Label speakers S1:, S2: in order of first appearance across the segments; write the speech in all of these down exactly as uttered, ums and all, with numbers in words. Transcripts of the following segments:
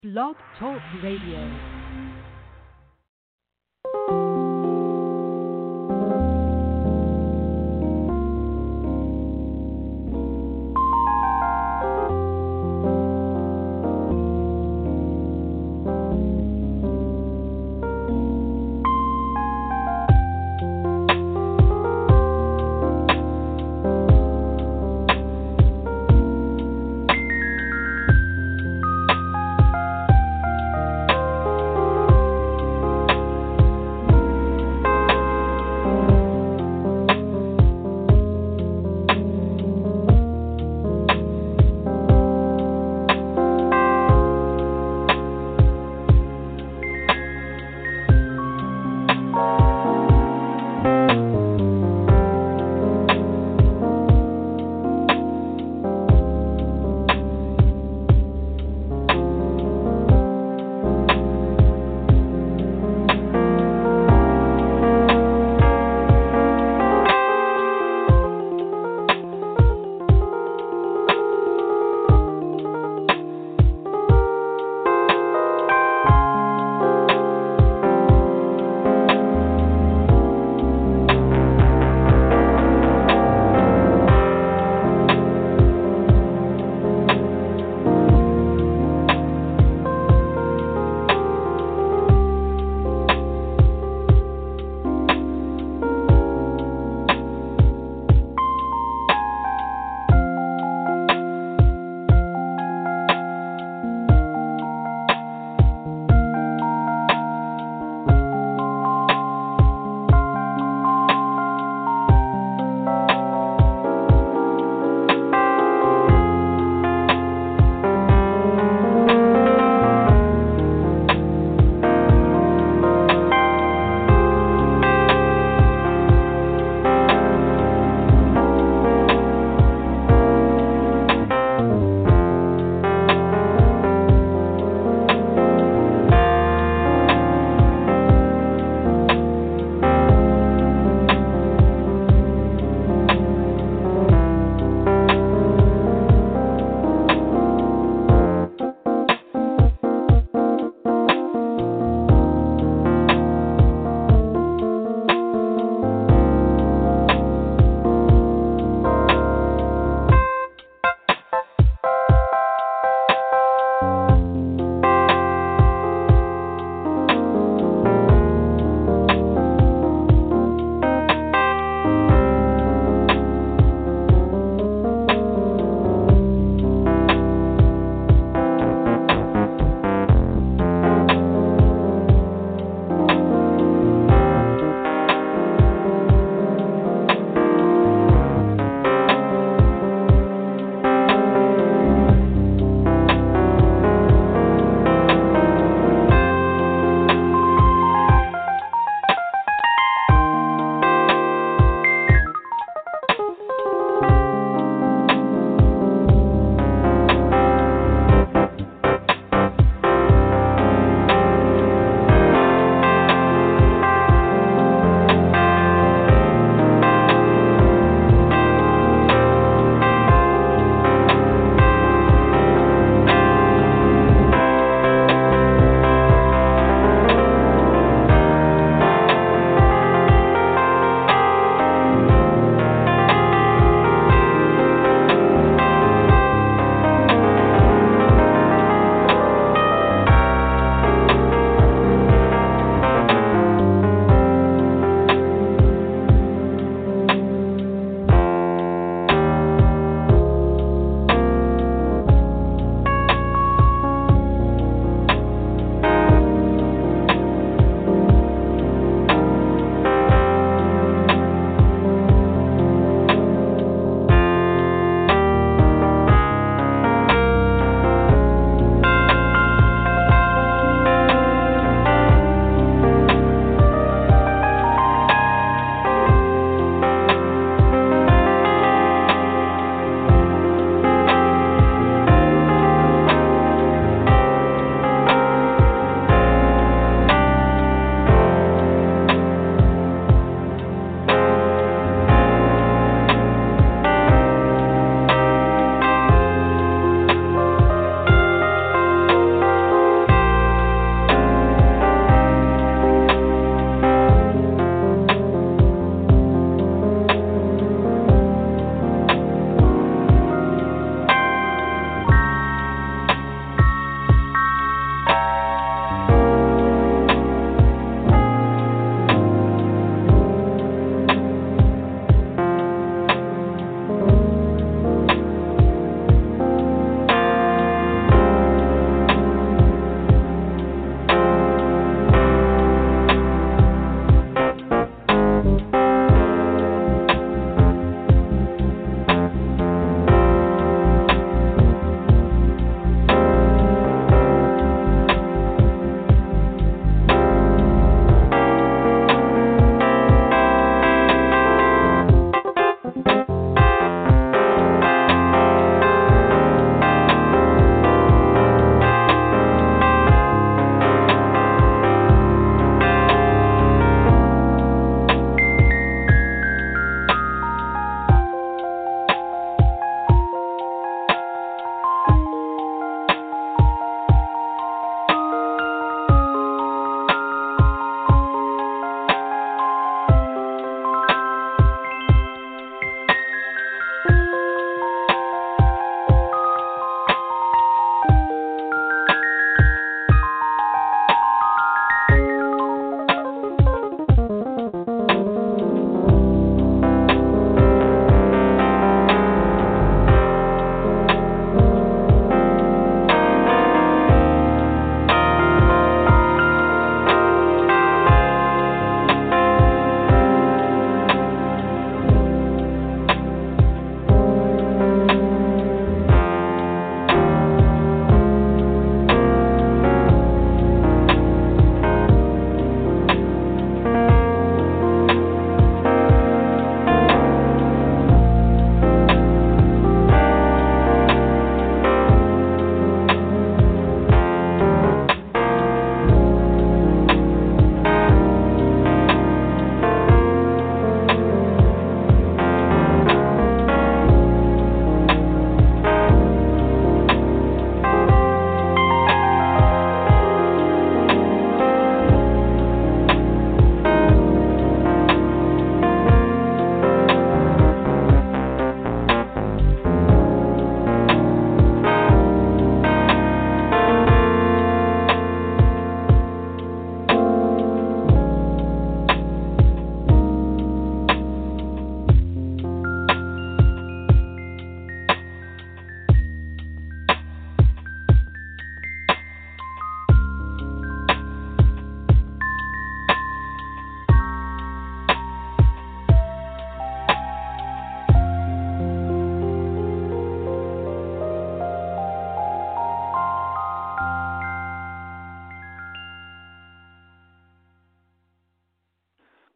S1: Blog Talk Radio.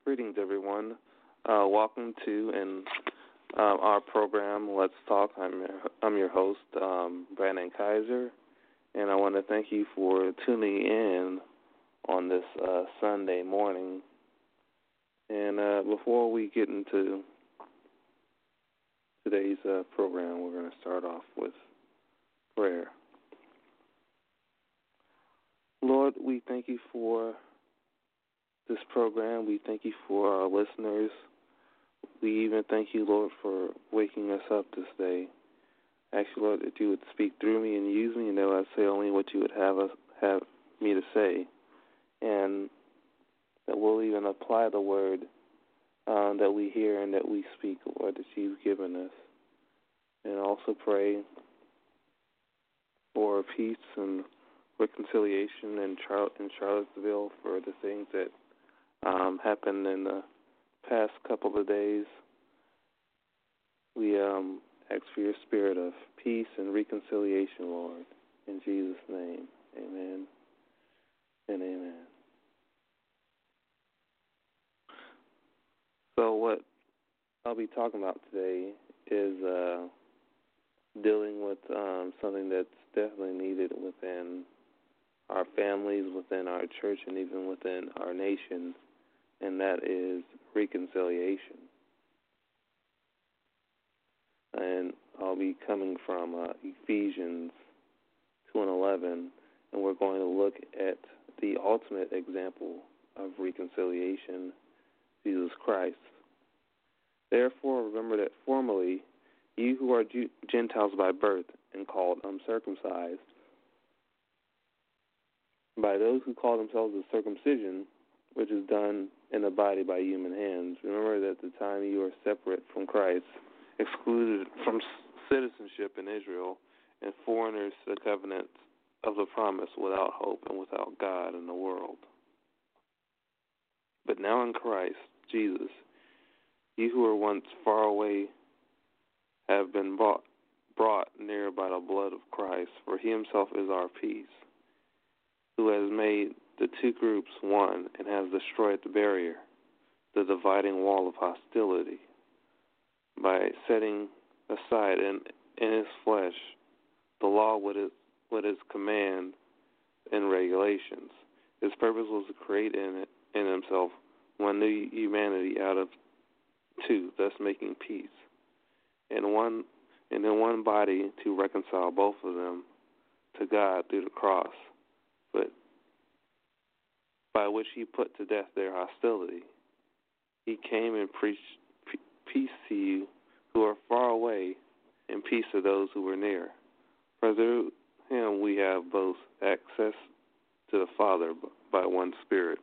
S2: Greetings, everyone. Uh, welcome to and um, our program, Let's Talk. I'm your, I'm your host, um, Brandon Kaiser, and I want to thank you for tuning in on this uh, Sunday morning. And uh, before we get into today's uh, program, we're going to start off with prayer. Lord, we thank you for this program. We thank you for our listeners. We even thank you, Lord, for waking us up this day. I ask you, Lord, that you would speak through me and use me, and that I say only what you would have us have me to say, and that we'll even apply the word um, that we hear and that we speak, Lord, that you've given us. And also pray for peace and reconciliation in, Char- in Charlottesville for the things that um, happened in the past couple of days. We um, ask for your spirit of peace and reconciliation, Lord. In Jesus' name, amen and amen. So what I'll be talking about today is uh, dealing with um, something that's definitely needed within our families, within our church, and even within our nation, and that is reconciliation. And I'll be coming from uh, Ephesians two and eleven, and we're going to look at the ultimate example of reconciliation, Jesus Christ. Therefore, remember that formerly you who are Gentiles by birth and called uncircumcised, by those who call themselves the circumcision, which is done in the body by human hands, remember that at the time you were separate from Christ, excluded from citizenship in Israel, and foreigners to the covenant of the promise, without hope and without God in the world. But now in Christ Jesus, you who were once far away have been brought, brought near by the blood of Christ, for he himself is our peace, who has made the two groups one and has destroyed the barrier, the dividing wall of hostility, by setting aside in, in his flesh the law with its, with its command and regulations. His purpose was to create in it in himself one new humanity out of two, thus making peace, and one and in one body to reconcile both of them to God through the cross, but by which he put to death their hostility. He came and preached peace to you who are far away, and peace to those who are near. For through him we have both access to the Father by one Spirit.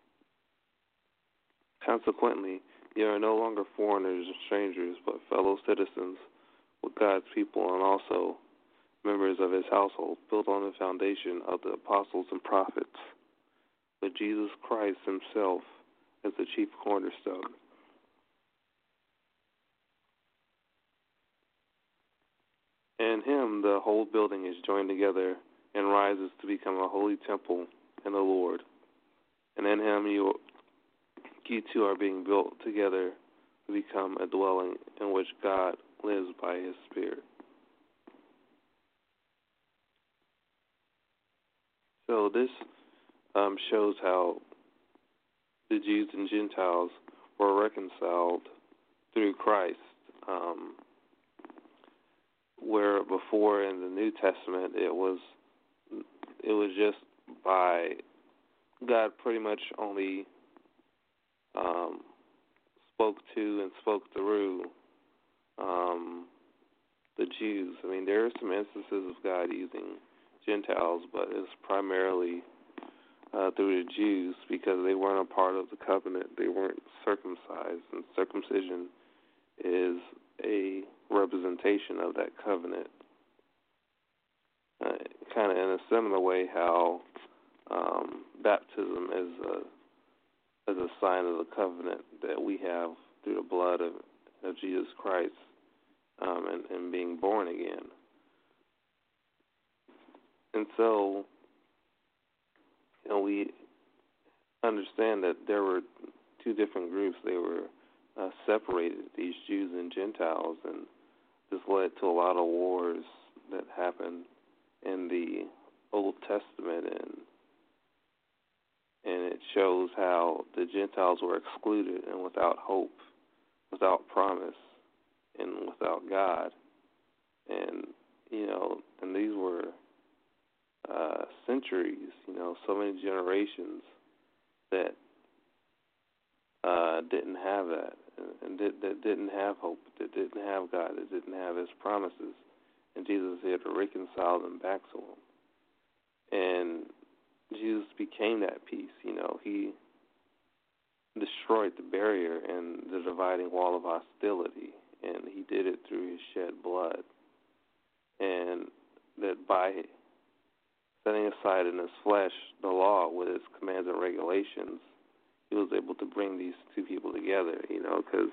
S2: Consequently, you are no longer foreigners and strangers, but fellow citizens with God's people, and also members of his household, built on the foundation of the apostles and prophets, with Jesus Christ himself as the chief cornerstone. In him the whole building is joined together and rises to become a holy temple in the Lord. And in him you, you two are being built together to become a dwelling in which God lives by his Spirit. So this um, shows how the Jews and Gentiles were reconciled through Christ, um, where before in the New Testament it was it was just by God pretty much only um, spoke to and spoke through um, the Jews. I mean, there are some instances of God using Gentiles, but it's primarily uh, through the Jews because they weren't a part of the covenant. They weren't circumcised, and circumcision is a representation of that covenant. Uh, kind of in a similar way how um, baptism is a, is a sign of the covenant that we have through the blood of, of Jesus Christ um, and, and being born again. And so, you know, we understand that there were two different groups. They were uh, separated, these Jews and Gentiles, and this led to a lot of wars that happened in the Old Testament, and and it shows how the Gentiles were excluded and without hope, without promise, and without God. And, you know, and these were uh, centuries, you know, so many generations that uh, didn't have that, and did, that didn't have hope, that didn't have God, that didn't have His promises. And Jesus is here to reconcile them back to Him. And Jesus became that peace. You know, He destroyed the barrier and the dividing wall of hostility, and He did it through His shed blood. And that by setting aside in His flesh the law with its commands and regulations, He was able to bring these two people together, you know, because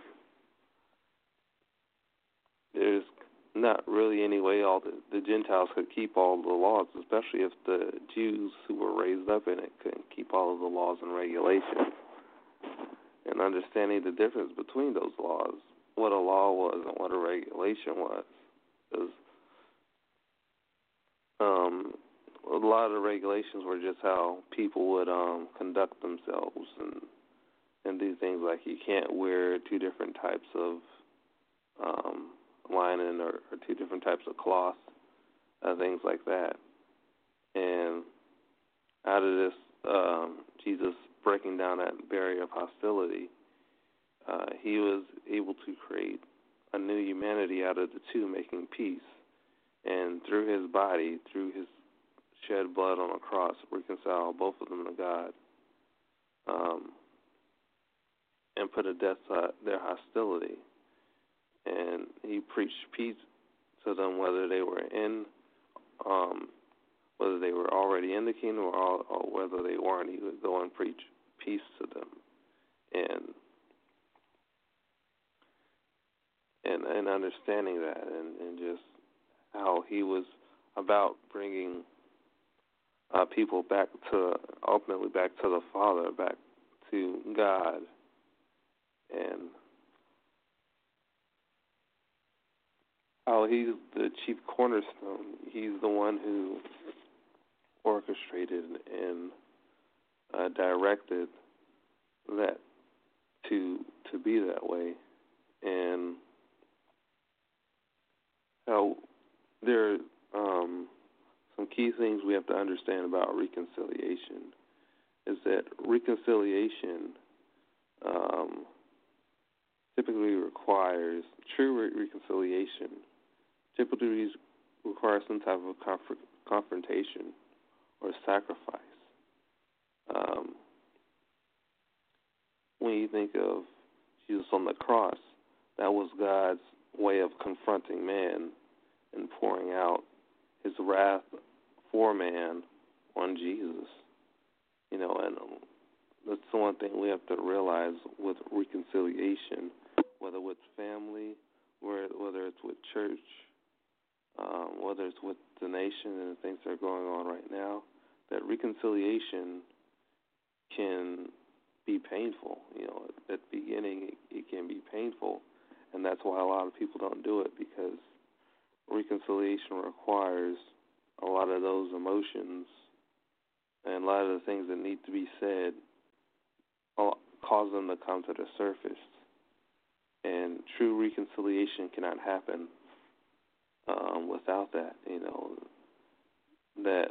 S2: there's not really any way all the, the Gentiles could keep all the laws, especially if the Jews who were raised up in it couldn't keep all of the laws and regulations. And understanding the difference between those laws, what a law was and what a regulation was. Because um, a lot of the regulations were just how people would um, conduct themselves and and do things like you can't wear two different types of um, lining or, or two different types of cloth, uh, things like that. And out of this, um, Jesus breaking down that barrier of hostility, uh, He was able to create a new humanity out of the two, making peace. And through His body, through His shed blood on a cross, reconcile both of them to God, um, and put a death to their hostility. And He preached peace to them, whether they were in, um, whether they were already in the kingdom or, all, or whether they weren't. He would go and preach peace to them, and and and understanding that, and, and just how He was about bringing uh, people back to, ultimately back to the Father, back to God, and how He's the chief cornerstone. He's the one who orchestrated and uh, directed that to to be that way, and how there are um, some key things we have to understand about reconciliation is that reconciliation um, typically requires true re- reconciliation typically requires some type of conf- confrontation or sacrifice. Um, when you think of Jesus on the cross, that was God's way of confronting man and pouring out His wrath for man on Jesus. You know, and that's the one thing we have to realize with reconciliation, whether with family, whether it's with church, um, whether it's with the nation and the things that are going on right now, that reconciliation can be painful. You know, at the beginning, it, it can be painful, and that's why a lot of people don't do it, because reconciliation requires a lot of those emotions and a lot of the things that need to be said cause them to come to the surface. And true reconciliation cannot happen um, without that. You know, that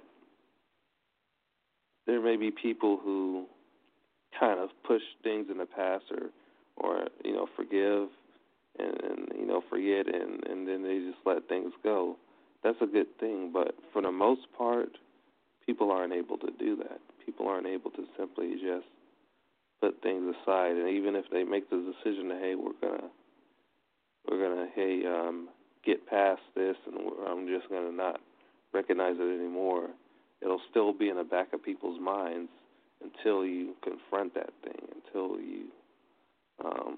S2: there may be people who kind of push things in the past or, or you know, forgive and, and you know, forget, and, and then they just let things go. That's a good thing, but for the most part, people aren't able to do that. People aren't able to simply just put things aside, and even if they make the decision that, hey, we're gonna, we're gonna, hey, um, get past this, and we're, I'm just gonna not recognize it anymore, it'll still be in the back of people's minds until you confront that thing, until you um,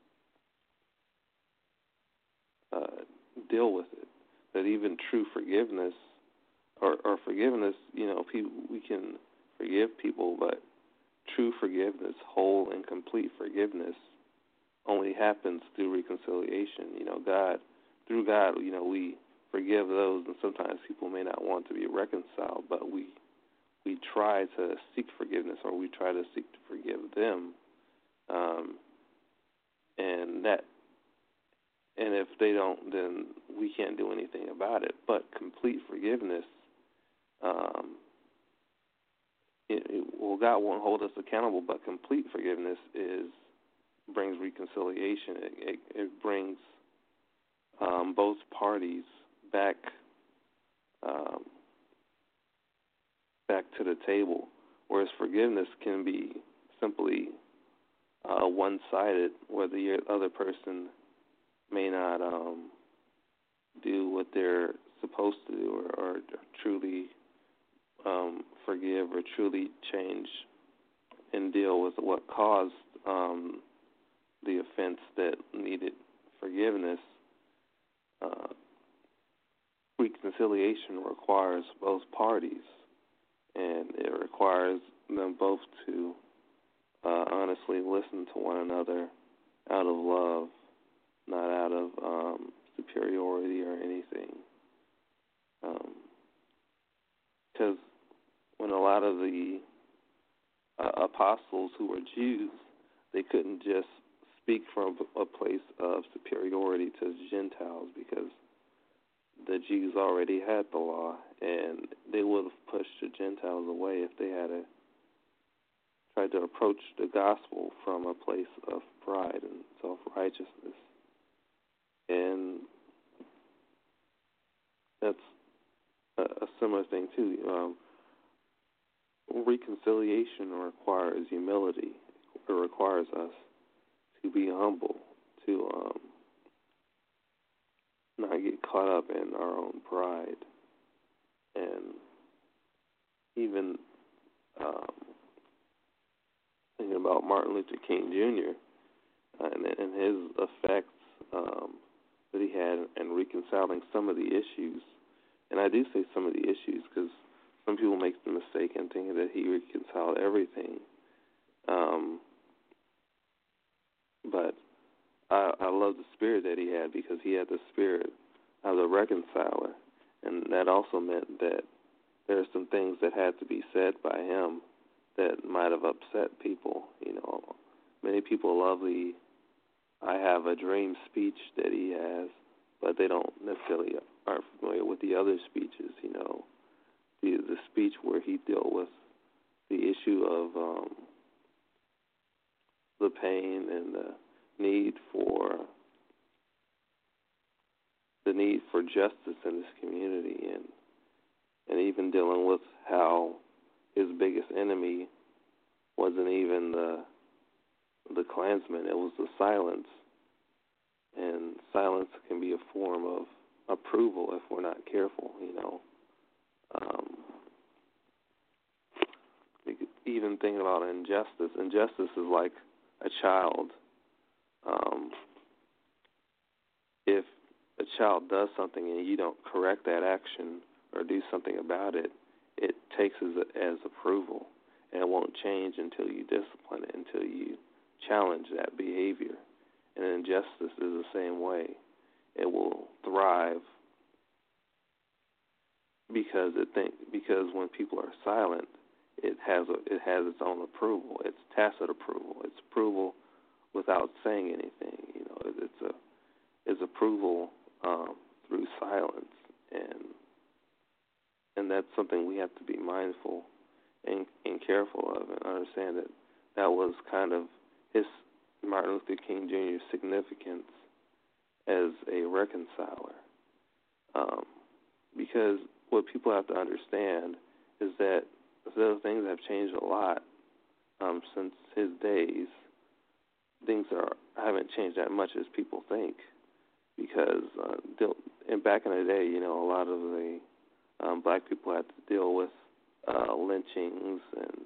S2: uh, deal with it. That even true forgiveness, or, or forgiveness, you know, people, we can forgive people, but true forgiveness, whole and complete forgiveness, only happens through reconciliation. You know, God, through God, you know, we forgive those, and sometimes people may not want to be reconciled, but we we try to seek forgiveness, or we try to seek to forgive them, um, and that, and if they don't, then we can't do anything about it. But complete forgiveness, um, it, it, well, God won't hold us accountable, but complete forgiveness is brings reconciliation. It, it, it brings um, both parties back um, back to the table, whereas forgiveness can be simply uh, one-sided, where the other person may not um, do what they're supposed to do, or, or truly um, forgive, or truly change and deal with what caused um, the offense that needed forgiveness. Uh, reconciliation requires both parties, and it requires them both to uh, honestly listen to one another out of love, not out of um, superiority or anything. Because um, when a lot of the uh, apostles who were Jews, they couldn't just speak from a place of superiority to Gentiles, because the Jews already had the law, and they would have pushed the Gentiles away if they had a, tried to approach the gospel from a place of pride and self-righteousness. And that's a, a similar thing, too. Um, reconciliation requires humility. It requires us to be humble, to um, not get caught up in our own pride. And even um, thinking about Martin Luther King Junior Uh, and, and his effects um, that he had in reconciling some of the issues. And I do say some of the issues because some people make the mistake in thinking that he reconciled everything. Um, but I, I love the spirit that he had, because he had the spirit of the reconciler. And that also meant that there are some things that had to be said by him that might have upset people. You know, many people love the I have a dream speech that he has, but they don't necessarily aren't familiar with the other speeches. You know, the the speech where he dealt with the issue of um, the pain and the need for the need for justice in this community, and and even dealing with how his biggest enemy wasn't even the the Klansmen, it was the silence. And silence can be a form of approval if we're not careful, you know. Um, even thinking about injustice. Injustice is like a child. Um, if a child does something and you don't correct that action or do something about it, it takes as, as approval. And it won't change until you discipline it, until you challenge that behavior. And injustice is the same way. It will thrive because it think because when people are silent, it has a, it has its own approval. It's tacit approval. It's approval without saying anything. You know, it, it's a it's approval um, through silence, and and that's something we have to be mindful and, and careful of, and understand that that was kind of his Martin Luther King Junior's significance as a reconciler. Um, because what people have to understand is that those things have changed a lot um, since his days. Things are haven't changed that much as people think, because uh, and back in the day, you know, a lot of the um, black people had to deal with uh, lynchings and,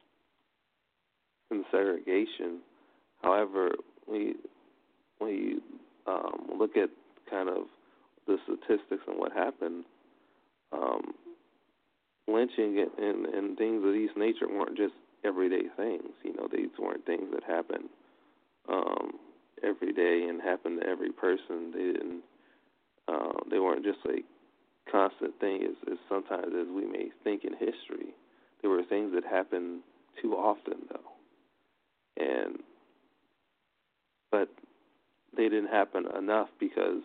S2: and segregation. However, we when you um, look at kind of the statistics and what happened, um, lynching and, and, and things of these nature weren't just everyday things. You know, these weren't things that happen um, every day and happen to every person. They didn't. Uh, they weren't just a constant thing as, as sometimes as we may think in history. There were things that happened too often, though, and but they didn't happen enough because,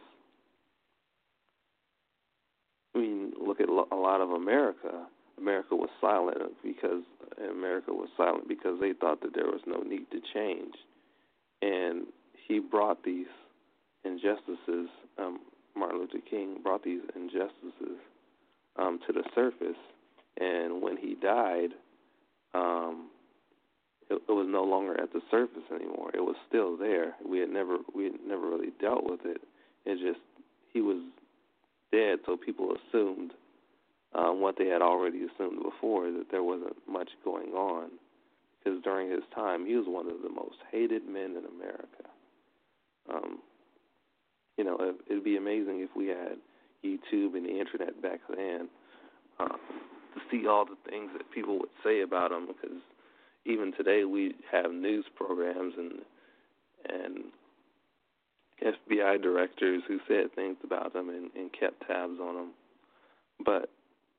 S2: I mean, look at a lot of America. America was silent because America was silent because they thought that there was no need to change, and he brought these injustices. Um, Martin Luther King brought these injustices um, to the surface, and when he died, um, it, it was no longer at the surface anymore. It was still there. We had never we had never really dealt with it. It just he was dead, so people assumed um, what they had already assumed before, that there wasn't much going on. Because during his time, he was one of the most hated men in America. Um, you know, it, it'd be amazing if we had YouTube and the internet back then um, to see all the things that people would say about him. Because even today, we have news programs and and F B I directors who said things about him and, and kept tabs on him. But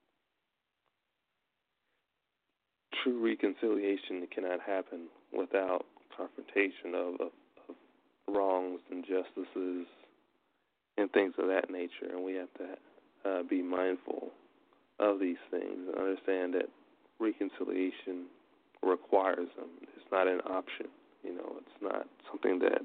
S2: true reconciliation cannot happen without confrontation of, of, of wrongs, injustices, and things of that nature. And we have to uh, be mindful of these things and understand that reconciliation requires them. It's not an option. You know, it's not something that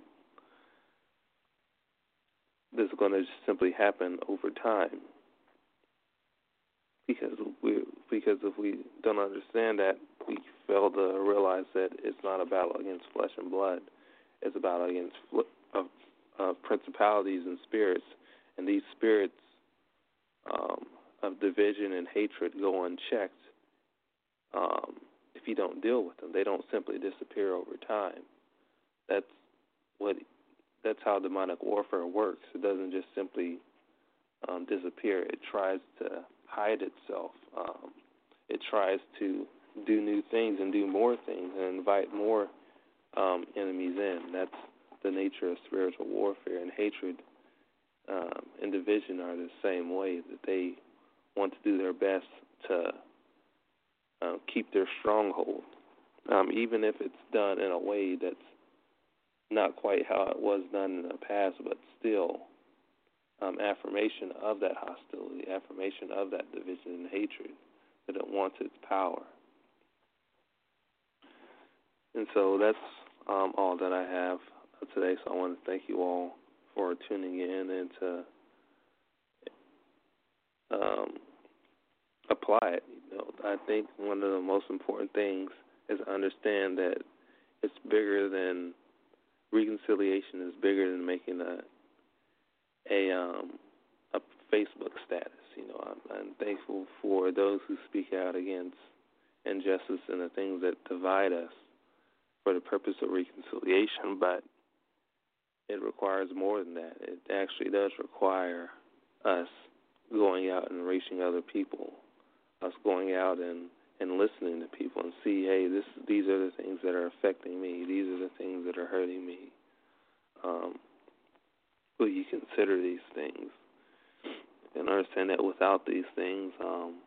S2: that's going to just simply happen over time. Because we, because if we don't understand that, we fail to realize that it's not a battle against flesh and blood. It's a battle against of, of principalities and spirits, and these spirits um, of division and hatred go unchecked um, if you don't deal with them. They don't simply disappear over time. That's what. That's how demonic warfare works. It doesn't just simply um, disappear. It tries to hide itself. Um, it tries to do new things and do more things and invite more um, enemies in. That's the nature of spiritual warfare. And hatred um, and division are the same way, that they want to do their best to uh, keep their stronghold, um, even if it's done in a way that's not quite how it was done in the past, but still um, affirmation of that hostility, affirmation of that division and hatred, that it wants its power. And so that's um, all that I have today. So I want to thank you all for tuning in and to um, apply it. You know, I think one of the most important things is to understand that it's bigger than reconciliation is bigger than making a a um, a Facebook status. You know, I'm, I'm thankful for those who speak out against injustice and the things that divide us for the purpose of reconciliation, but it requires more than that. It actually does require us going out and reaching other people, us going out and, and listening to people and see, hey, this these are the things that are affecting me. These are the things that are hurting me. Um, will you consider these things? And understand that without these things, um,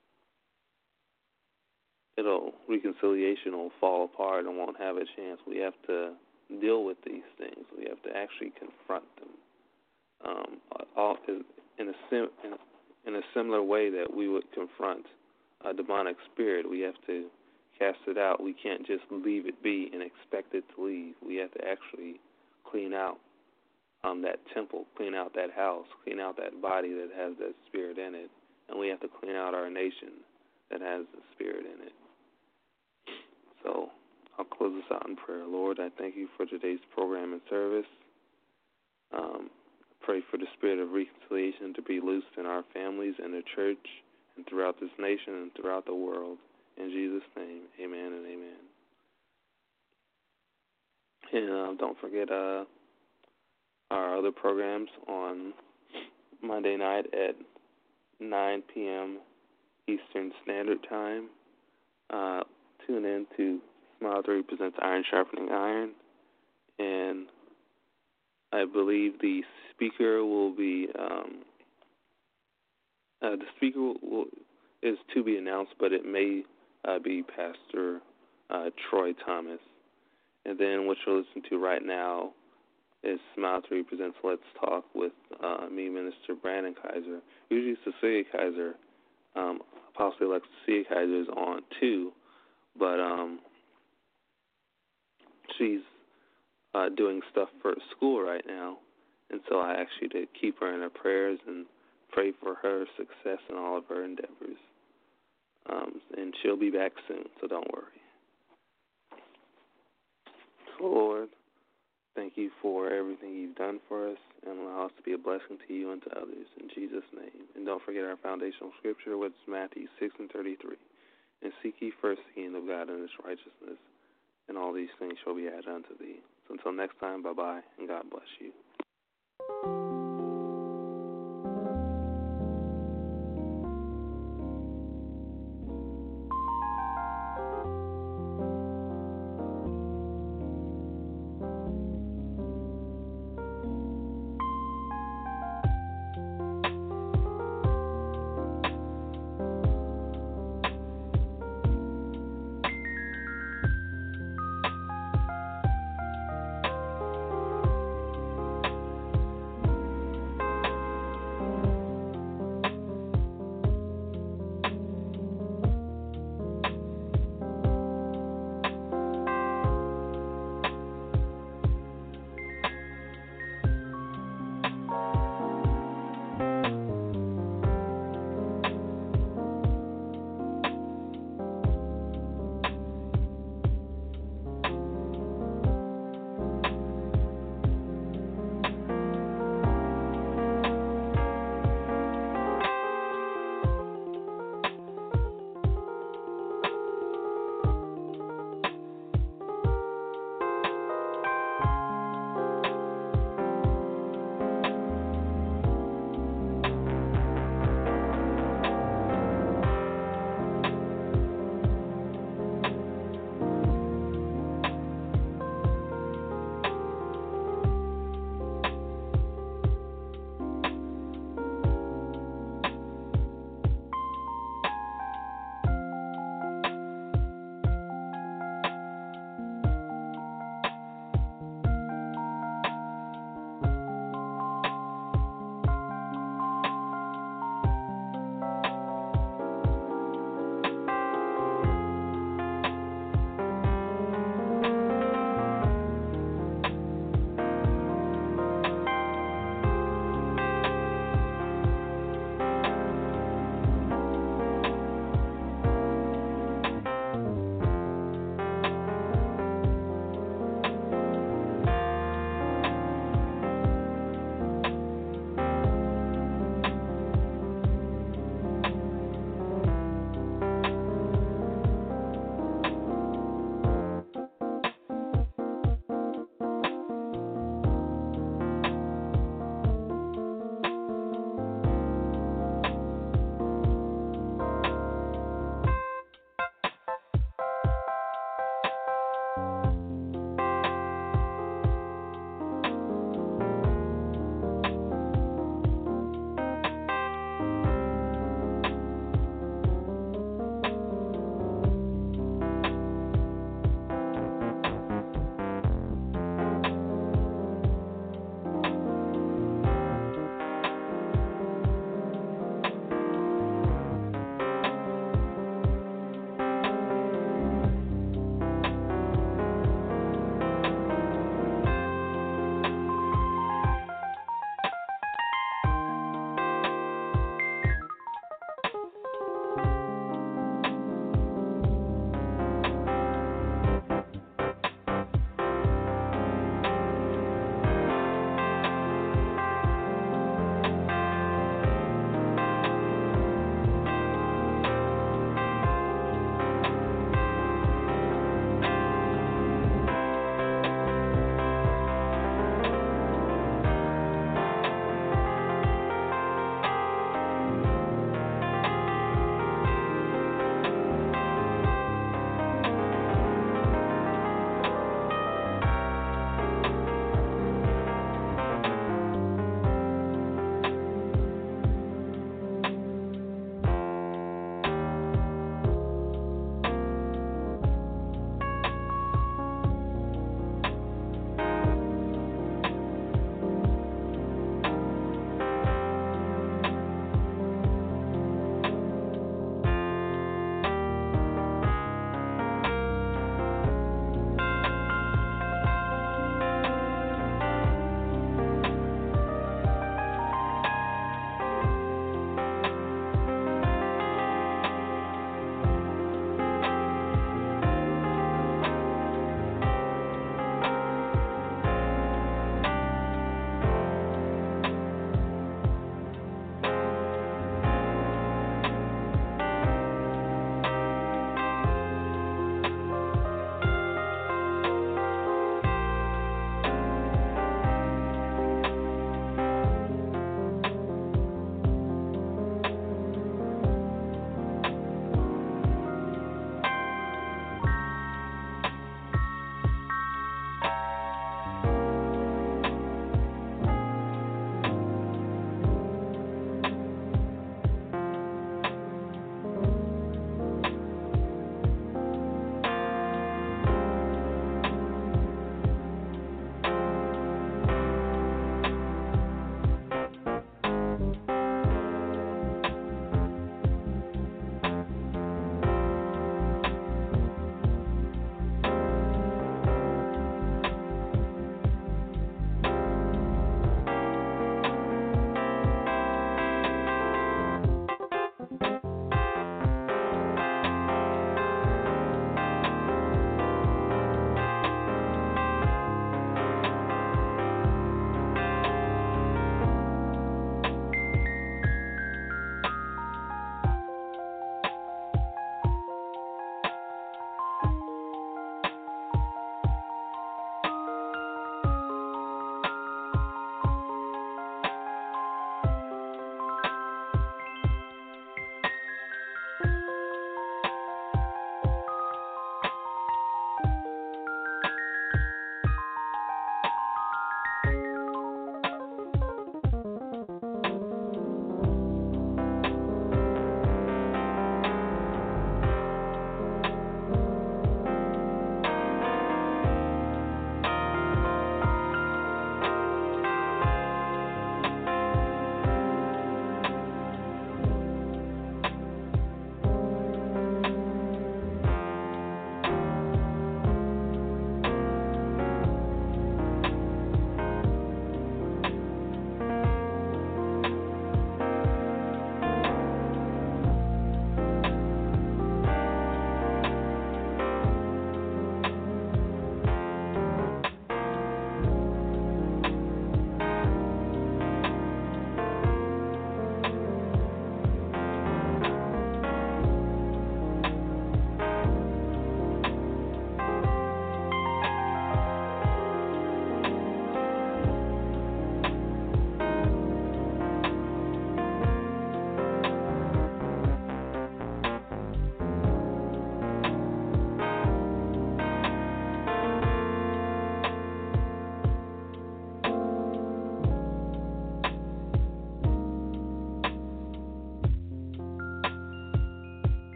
S2: it'll reconciliation will fall apart and won't have a chance. We have to deal with these things. We have to actually confront them. Um, all, in a sim, in a, in a similar way that we would confront a demonic spirit, we have to cast it out. We can't just leave it be and expect it to leave. We have to actually clean out um, that temple, clean out that house, clean out that body that has that spirit in it, and we have to clean out our nation that has the spirit in it. So I'll close this out in prayer. Lord, I thank you for today's program and service. Um, pray for the spirit of reconciliation to be loosed in our families and the church and throughout this nation and throughout the world. In Jesus' name, amen and amen. And uh, don't forget uh, our other programs on Monday night at nine p.m. Eastern Standard Time. Uh, tune in to Smile three Presents Iron Sharpening Iron. And I believe the speaker will be, um, uh, the speaker will, will, is to be announced, but it may uh, be Pastor uh, Troy Thomas. And then what you'll listen to right now is Smile three Presents Let's Talk with uh, me, Minister Brandon Kaiser. Usually Cecilia Kaiser, um, Apostle Elect Cecilia Kaiser is on too, but um, she's uh, doing stuff for school right now, and so I ask you to keep her in our prayers and pray for her success in all of her endeavors. Um, and she'll be back soon, so don't worry. So Lord, thank you for everything you've done for us, and allow us to be a blessing to you and to others. In Jesus' name. And don't forget our foundational scripture, which is Matthew six and thirty-three. And seek ye first the kingdom of God and his righteousness, and all these things shall be added unto thee. So until next time, bye-bye, and God bless you.